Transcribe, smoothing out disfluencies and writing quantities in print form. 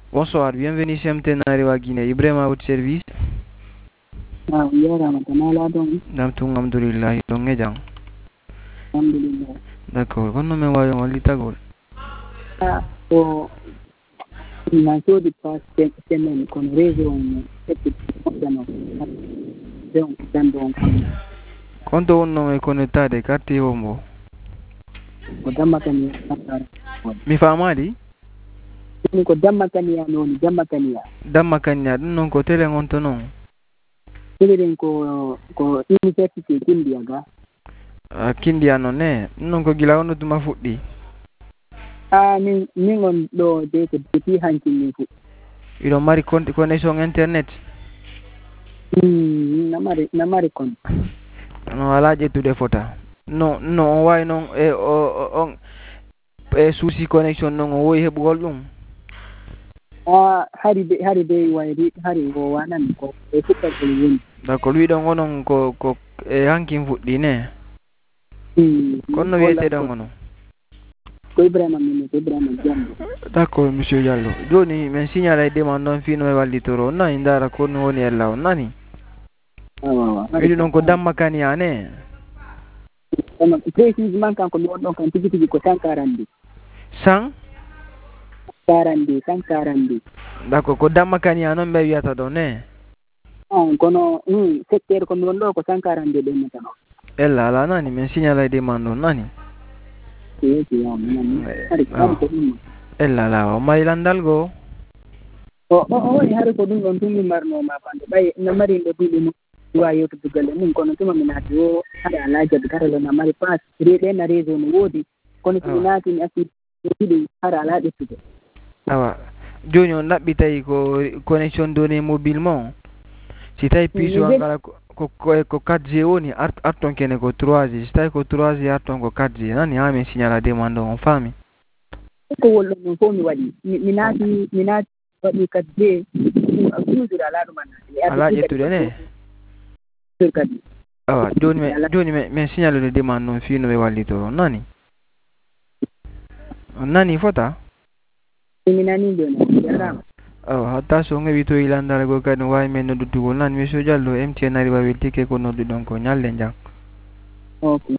Bonsoir, bienvenue chez MTN Arewa Guinée. Ibrahim à votre service. Ah, iya Ramadana la dong. Namtung alhamdulillah, dong ngejang. Alhamdulillah. D'accord, kon no me wayo wali tagol. Ah, o na so di pas semaine con réseau on et dano. Donc dando kan. Konto wonno e connetade carte wombo. Ko damma kan ya nakar. Mi famadi? Ni ko damma kan ya non damma kan ya. Damma kanya dun non ko tele ngonto non. Tele ko université Kindia ga. Kindi ano ne, non ko gila ono tuma fuɗɗi. Ah, min on do de ko depuis hanki ni fu. Iɗon mari connexion internet. Namari kon. No ala ƴettude fota. No on wawi non e on e souci connexion non o woyi heɓugol ɗum. Ah, hari be wayri hari o wanan ko e fukka ko woni. D'accord, wiɗon onon ko e hankin fuɗɗi ne. Kono no wiyeteɗon onon. Ko Ibrahima Diallo. D'accord, monsieur Diallo. Joni min signala e demande noon fino e wallitoro. On nani ndara ko no woni ella on nani. Wiɗi ɗon ko damma kaniya ne. Précisément kanko mi wonɗon kan tigi tigi ko 140. 140. D'accord, ko damma kaniya noon ɓe wiyata ɗo ne. Kono secteur ko mi wonɗo ko 140 ɗennata ɗo. Ella ala nani min signala e demande on nani. Ella ala o mari landal goo. O woni hari ko ɗum ɗon tumi marnoma bande ɓay no mari ɗo duuɓi mum wa yewtude galle mum kono tuma mi naati o haɗa ala jaɓi karala no mari pas reɗena réseau no woodi kono somi naati mi assi ɗiɗi hara ala ƴettude. Awa joni on ɗaɓɓitayi ko connexion donné mobile mon si tawi puce o ngala ko 4G woni arton kene ko 3G si tawi ko 3G arton ko 4G nani ha min signala demande on faami ko wolɗon ɗum fof mi waɗi mi naati waɗi 4G toujours ala ɗuman ala ƴettude ne kadi awa joni min signalude demande noon fino ɓe wallitoro nani on nani fota mi nani joni jarama. Hatta so ngewi to ilandare go kadi no wawi men noddugol nani monsieur Diallo MTN Arewa weltike ko nodduɗon ko ñalle jang. Ok.